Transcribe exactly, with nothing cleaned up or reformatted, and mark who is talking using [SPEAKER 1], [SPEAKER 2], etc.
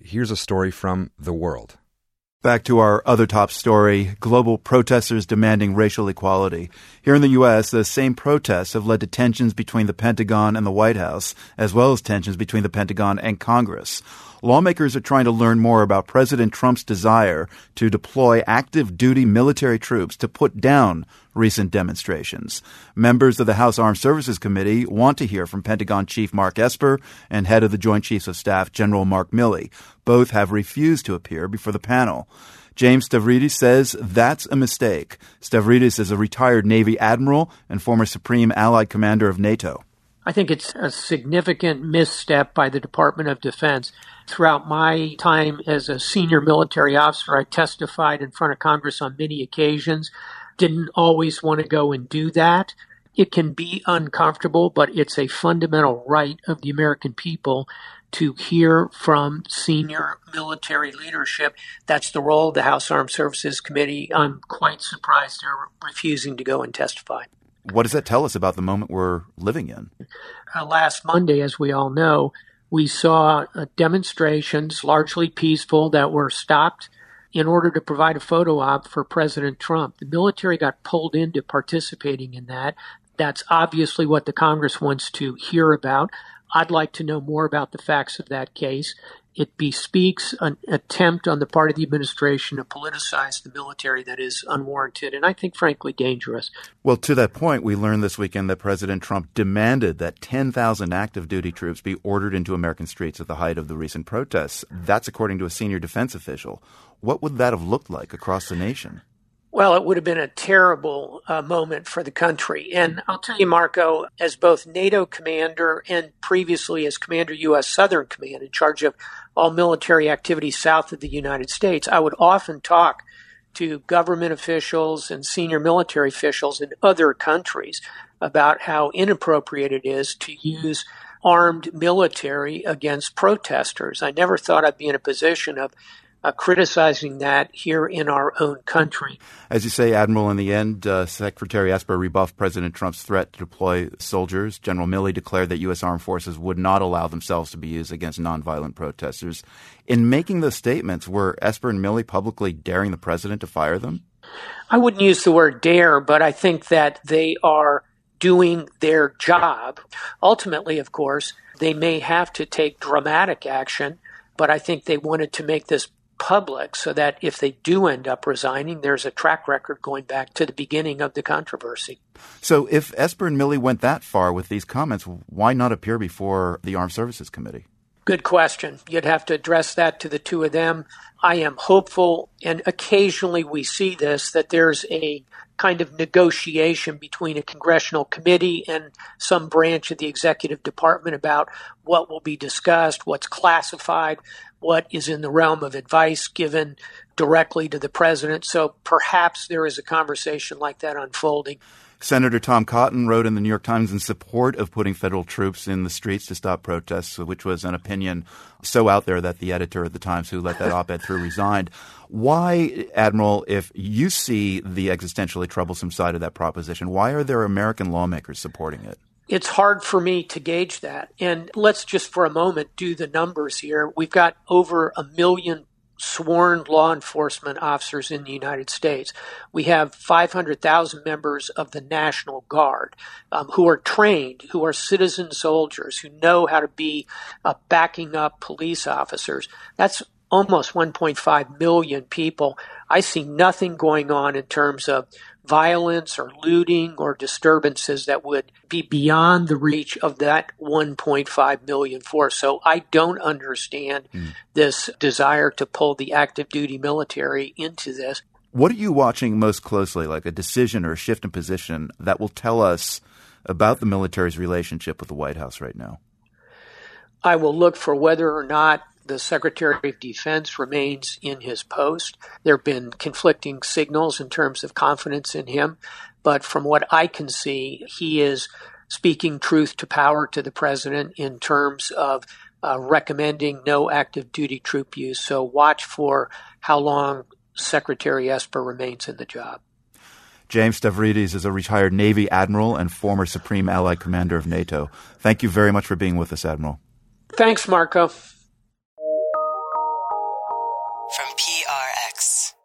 [SPEAKER 1] here's a story from The World.
[SPEAKER 2] Back to our other top story, global protesters demanding racial equality. Here in the U S, the same protests have led to tensions between the Pentagon and the White House, as well as tensions between the Pentagon and Congress. Lawmakers are trying to learn more about President Trump's desire to deploy active duty military troops to put down recent demonstrations. Members of the House Armed Services Committee want to hear from Pentagon Chief Mark Esper and head of the Joint Chiefs of Staff, General Mark Milley. Both have refused to appear before the panel. James Stavridis says that's a mistake. Stavridis is a retired Navy admiral and former Supreme Allied Commander of NATO.
[SPEAKER 3] I think it's a significant misstep by the Department of Defense. Throughout my time as a senior military officer, I testified in front of Congress on many occasions. Didn't always want to go and do that. It can be uncomfortable, but it's a fundamental right of the American people to hear from senior military leadership. That's the role of the House Armed Services Committee. I'm quite surprised they're refusing to go and testify.
[SPEAKER 2] What does that tell us about the moment we're living in?
[SPEAKER 3] Uh, last Monday, as we all know, we saw uh, demonstrations, largely peaceful, that were stopped in order to provide a photo op for President Trump. The military got pulled into participating in that. That's obviously what the Congress wants to hear about. I'd like to know more about the facts of that case. It bespeaks an attempt on the part of the administration to politicize the military that is unwarranted and I think, frankly, dangerous.
[SPEAKER 2] Well, to that point, we learned this weekend that President Trump demanded that ten thousand active duty troops be ordered into American streets at the height of the recent protests. That's according to a senior defense official. What would that have looked like across the nation?
[SPEAKER 3] Well, it would have been a terrible uh, moment for the country. And I'll tell you, Marco, as both NATO commander and previously as Commander U S Southern Command in charge of all military activities south of the United States, I would often talk to government officials and senior military officials in other countries about how inappropriate it is to use armed military against protesters. I never thought I'd be in a position of Uh, criticizing that here in our own country.
[SPEAKER 2] As you say, Admiral, in the end, uh, Secretary Esper rebuffed President Trump's threat to deploy soldiers. General Milley declared that U S armed forces would not allow themselves to be used against nonviolent protesters. In making those statements, were Esper and Milley publicly daring the president to fire them?
[SPEAKER 3] I wouldn't use the word dare, but I think that they are doing their job. Ultimately, of course, they may have to take dramatic action, but I think they wanted to make this public so that if they do end up resigning, there's a track record going back to the beginning of the controversy.
[SPEAKER 2] So if Esper and Milley went that far with these comments, why not appear before the Armed Services Committee?
[SPEAKER 3] Good question. You'd have to address that to the two of them. I am hopeful, and occasionally we see this, that there's a kind of negotiation between a congressional committee and some branch of the executive department about what will be discussed, what's classified, what is in the realm of advice given directly to the president. So perhaps there is a conversation like that unfolding.
[SPEAKER 2] Senator Tom Cotton wrote in the New York Times in support of putting federal troops in the streets to stop protests, which was an opinion so out there that the editor at the Times who let that op-ed through resigned. Why, Admiral, if you see the existentially troublesome side of that proposition, why are there American lawmakers supporting it?
[SPEAKER 3] It's hard for me to gauge that. And let's just for a moment do the numbers here. We've got over a million sworn law enforcement officers in the United States. We have five hundred thousand members of the National Guard um, who are trained, who are citizen soldiers, who know how to be uh, backing up police officers. That's almost one point five million people. I see nothing going on in terms of violence or looting or disturbances that would be beyond the reach of that one point five million force. So I don't understand mm. this desire to pull the active duty military into this.
[SPEAKER 2] What are you watching most closely, like a decision or a shift in position that will tell us about the military's relationship with the White House right now?
[SPEAKER 3] I will look for whether or not the Secretary of Defense remains in his post. There have been conflicting signals in terms of confidence in him, but from what I can see, he is speaking truth to power to the president in terms of uh, recommending no active duty troop use. So watch for how long Secretary Esper remains in the job.
[SPEAKER 2] James Stavridis is a retired Navy admiral and former Supreme Allied Commander of NATO. Thank you very much for being with us, Admiral.
[SPEAKER 3] Thanks, Marco.
[SPEAKER 4] from P R X.